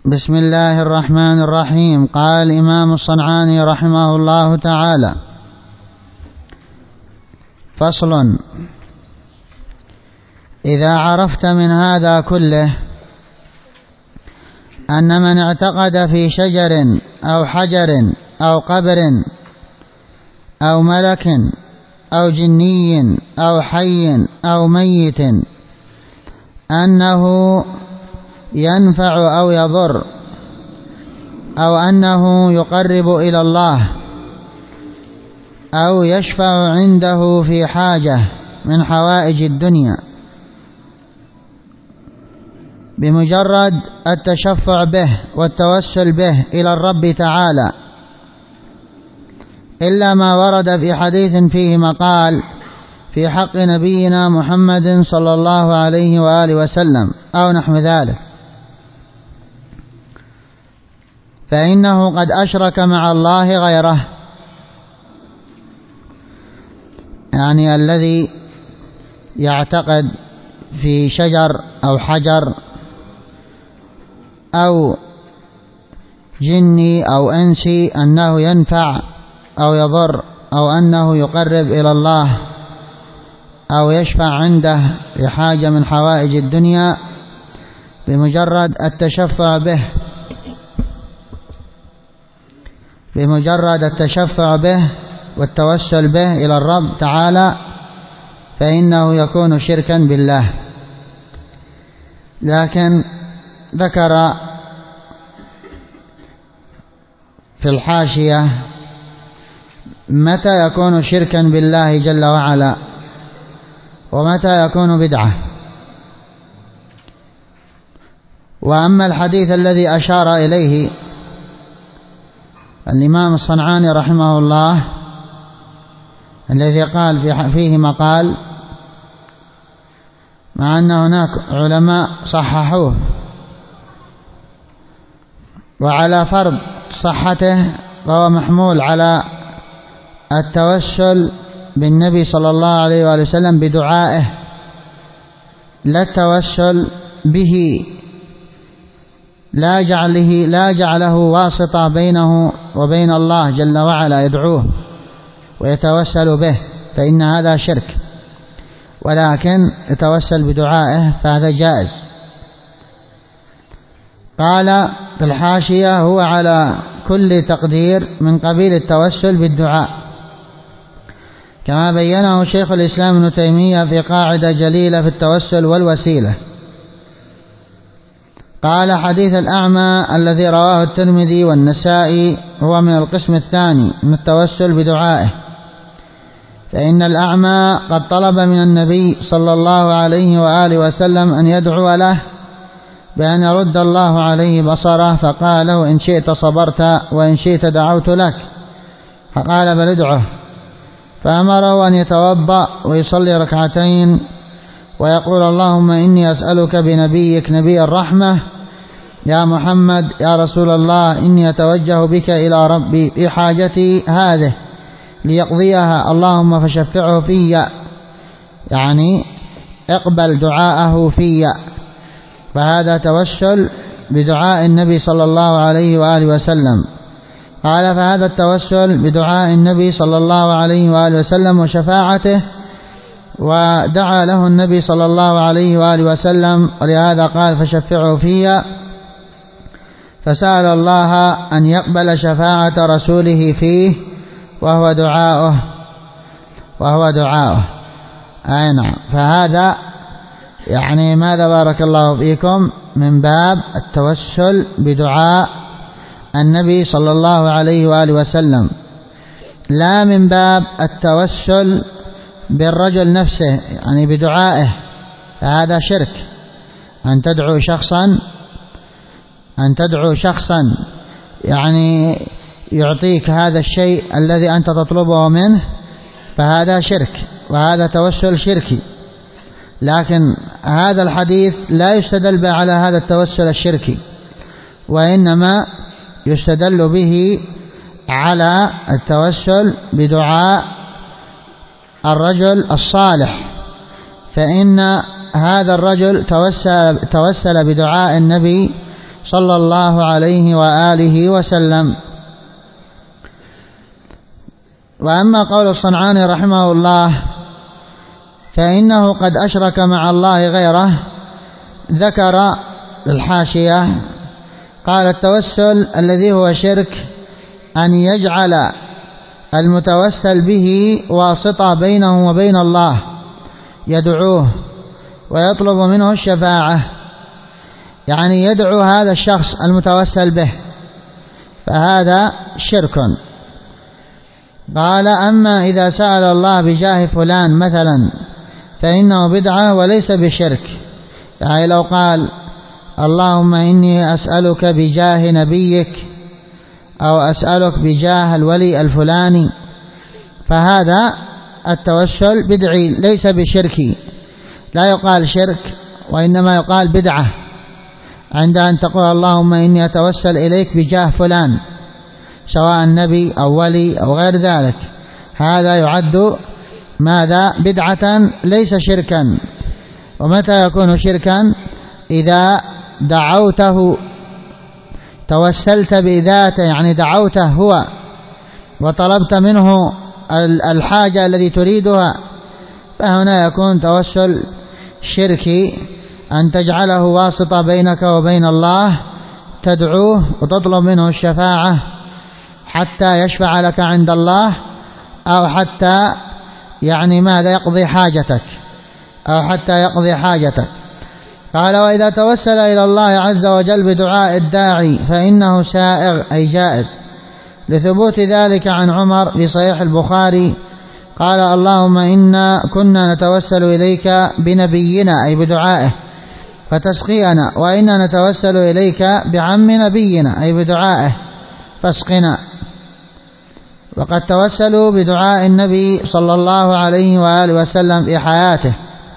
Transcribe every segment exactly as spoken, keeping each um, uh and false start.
بسم الله الرحمن الرحيم. قال الإمام الصنعاني رحمه الله تعالى: فصل: إذا عرفت من هذا كله أن من اعتقد في شجر أو حجر أو قبر أو ملك أو جني أو حي أو ميت أنه ينفع أو يضر، أو أنه يقرب إلى الله، أو يشفع عنده في حاجة من حوائج الدنيا، بمجرد التشفع به والتوسل به إلى الرب تعالى، إلا ما ورد في حديث فيه مقال في حق نبينا محمد صلى الله عليه وآله وسلم أو نحو ذلك، فإنه قد أشرك مع الله غيره. يعني الذي يعتقد في شجر أو حجر أو جني أو إنسي أنه ينفع أو يضر، أو أنه يقرب إلى الله، أو يشفع عنده بحاجة من حوائج الدنيا، بمجرد التشفع به بمجرد التشفع به والتوسل به إلى الرب تعالى، فإنه يكون شركا بالله. لكن ذكر في الحاشية متى يكون شركا بالله جل وعلا ومتى يكون بدعة. وأما الحديث الذي أشار إليه الإمام الصنعاني رحمه الله، الذي قال فيه مقال، مع أن هناك علماء صححوه وعلى فرض صحته، فهو محمول على التوسل بالنبي صلى الله عليه وآله وسلم بدعائه، لا التوسل به، لا جعله لا جعله واسطة بينه وبين الله جل وعلا يدعوه ويتوسل به، فإن هذا شرك، ولكن يتوسل بدعائه فهذا جائز. قال في الحاشية: هو على كل تقدير من قبيل التوسل بالدعاء، كما بينه شيخ الإسلام ابن تيمية في قاعدة جليلة في التوسل والوسيلة. قال: حديث الأعمى الذي رواه الترمذي والنسائي هو من القسم الثاني من التوسل بدعائه، فإن الأعمى قد طلب من النبي صلى الله عليه وآله وسلم أن يدعو له بأن يرد الله عليه بصره، فقال له: إن شئت صبرت وإن شئت دعوت لك، فقال: بل ادعه. فأمره أن يتوضأ ويصلي ركعتين ويقول: اللهم إني أسألك بنبيك نبي الرحمة يا محمد يا رسول الله، إني أتوجه بك إلى ربي في حاجتي هذه ليقضيها، اللهم فشفعه في، يعني اقبل دعاءه في. فهذا توسل بدعاء النبي صلى الله عليه وآله وسلم. قال: فهذا التوسل بدعاء النبي صلى الله عليه وآله وسلم وشفاعته، ودعا له النبي صلى الله عليه وآله وسلم، ولهذا قال: فشفعه في، فسأل الله أن يقبل شفاعة رسوله فيه، وهو دعاؤه وهو دعاؤه أي نعم. فهذا يعني ماذا بارك الله فيكم من باب التوسل بدعاء النبي صلى الله عليه وآله وسلم، لا من باب التوسل بالرجل نفسه يعني بدعائه، فهذا شرك. أن تدعو شخصا أن تدعو شخصا يعني يعطيك هذا الشيء الذي أنت تطلبه منه، فهذا شرك، وهذا توسل شركي. لكن هذا الحديث لا يستدل به على هذا التوسل الشركي، وإنما يستدل به على التوسل بدعاء الرجل الصالح، فإن هذا الرجل توسل, توسل بدعاء النبي صلى الله عليه وآله وسلم. وأما قول الصنعاني رحمه الله فإنه قد أشرك مع الله غيره، ذكر الحاشية قال: التوسل الذي هو شرك أن يجعل المتوسل به واسطة بينه وبين الله، يدعوه ويطلب منه الشفاعة، يعني يدعو هذا الشخص المتوسل به، فهذا شرك. قال: أما إذا سأل الله بجاه فلان مثلا فإنه بدعة وليس بشرك. يعني لو قال: اللهم إني أسألك بجاه نبيك، أو أسألك بجاه الولي الفلاني، فهذا التوسل بدعي ليس بشركي، لا يقال شرك وإنما يقال بدعة، عند أن تقول اللهم إني أتوسل إليك بجاه فلان سواء نبي أو ولي أو غير ذلك، هذا يعد ماذا؟ بدعة ليس شركا. ومتى يكون شركا؟ إذا دعوته توسلت بذاته، يعني دعوته هو وطلبت منه الحاجة التي تريدها، فهنا يكون توسل شركي، أن تجعله واسطة بينك وبين الله، تدعوه وتطلب منه الشفاعة حتى يشفع لك عند الله، أو حتى يعني ماذا؟ يقضي حاجتك، أو حتى يقضي حاجتك. قال: وإذا توسل إلى الله عز وجل بدعاء الداعي فإنه سائغ أي جائز، لثبوت ذلك عن عمر في صحيح البخاري قال: اللهم إنا كنا نتوسل إليك بنبينا أي بدعائه فتسقينا، وإنا نتوسل إليك بعم نبينا أي بدعائه فاسقنا. وقد توسلوا بدعاء النبي صلى الله عليه وآله وسلم في حياته،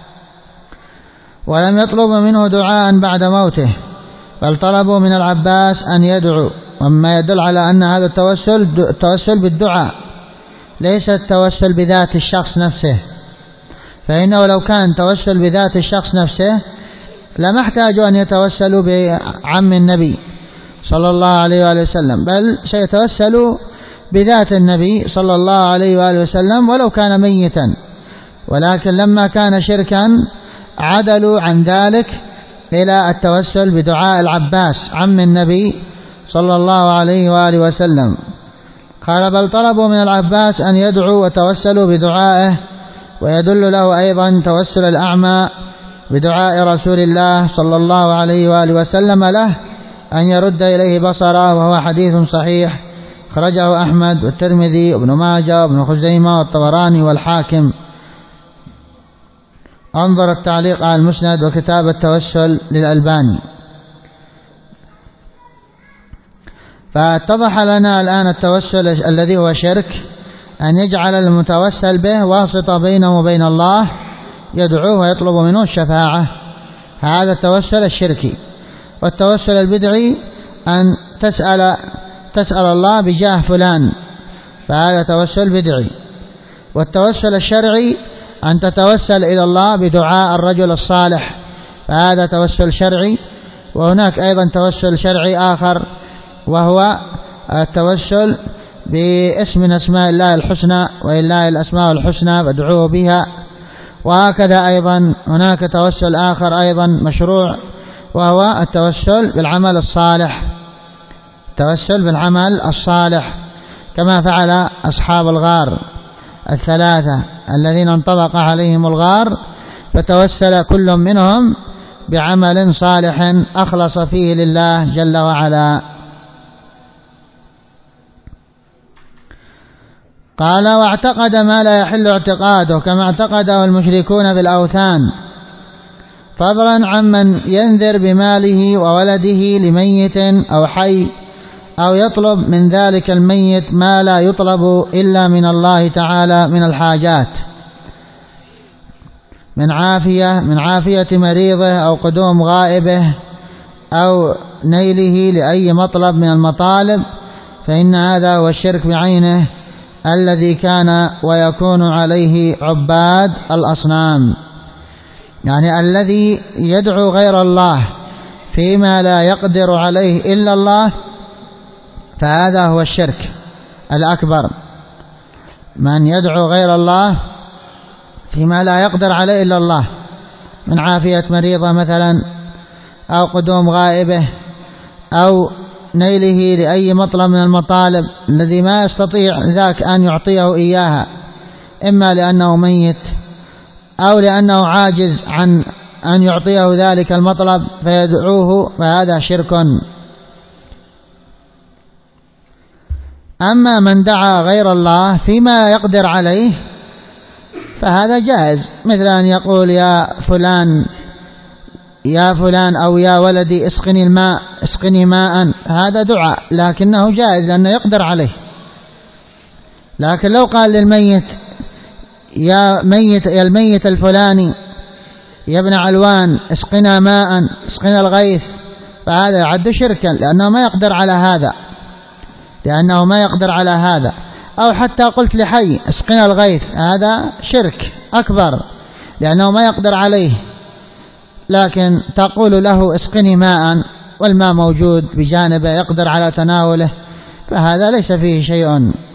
ولم يطلبوا منه دعاء بعد موته، بل طلبوا من العباس أن يدعو، وما يدل على أن هذا التوسل التوسل بالدعاء ليس التوسل بذات الشخص نفسه، فإنه لو كان توسل بذات الشخص نفسه لما احتاجوا أن يتوسلوا بعم النبي صلى الله عليه وآله وسلم، بل سيتوسلوا بذات النبي صلى الله عليه وآله وسلم ولو كان ميتا. ولكن لما كان شركا عدلوا عن ذلك إلى التوسل بدعاء العباس عم النبي صلى الله عليه وآله وسلم. قال: بل طلبوا من العباس أن يدعوا وتوسلوا بدعائه. ويدل له أيضا توسل الأعمى بدعاء رسول الله صلى الله عليه وآله وسلم له أن يرد إليه بصره، وهو حديث صحيح خرجه أحمد والترمذي وابن ماجه وابن خزيمة والطبراني والحاكم. انظر التعليق على المسند وكتاب التوسل للألباني. فاتضح لنا الآن التوسل الذي هو شرك، أن يجعل المتوسل به واسطة بينه وبين الله، يدعوه ويطلب منه الشفاعة، هذا التوسل الشركي. والتوسل البدعي أن تسأل تسأل الله بجاه فلان، فهذا توسل بدعي. والتوسل الشرعي أن تتوسل إلى الله بدعاء الرجل الصالح، فهذا توسل شرعي. وهناك أيضا توسل شرعي آخر، وهو التوسل باسم من أسماء الله الحسنى، ولله الأسماء الحسنى فادعوه بها. وهكذا أيضا هناك توسل آخر أيضا مشروع، وهو التوسل بالعمل الصالح، التوسل بالعمل الصالح كما فعل أصحاب الغار الثلاثة الذين انطبق عليهم الغار، فتوسل كل منهم بعمل صالح أخلص فيه لله جل وعلا. قال: واعتقد ما لا يحل اعتقاده كما اعتقده المشركون بالأوثان، فضلا عمن ينذر بماله وولده لميت أو حي، أو يطلب من ذلك الميت ما لا يطلب إلا من الله تعالى من الحاجات، من عافية من عافية مريضه أو قدوم غائبه أو نيله لأي مطلب من المطالب، فإن هذا هو الشرك بعينه الذي كان ويكون عليه عباد الأصنام، يعني الذي يدعو غير الله فيما لا يقدر عليه إلا الله فهذا هو الشرك الأكبر. من يدعو غير الله فيما لا يقدر عليه إلا الله من عافية مريضة مثلا، أو قدوم غائبه، أو نيله لأي مطلب من المطالب الذي ما يستطيع ذاك أن يعطيه إياها، إما لأنه ميت أو لأنه عاجز عن أن يعطيه ذلك المطلب فيدعوه، فهذا شرك. أما من دعا غير الله فيما يقدر عليه فهذا جائز، مثل أن يقول يا فلان يا فلان أو يا ولدي اسقني الماء اسقني ماء، هذا دعاء لكنه جائز لأنه يقدر عليه. لكن لو قال للميت يا ميت يا الميت الفلاني يا ابن علوان اسقنا ماء اسقنا الغيث، فهذا يعد شركا لأنه ما يقدر على هذا لأنه ما يقدر على هذا. أو حتى قلت لحي اسقنا الغيث، هذا شرك أكبر لأنه ما يقدر عليه، لكن تقول له اسقني ماء والماء موجود بجانبه يقدر على تناوله، فهذا ليس فيه شيء.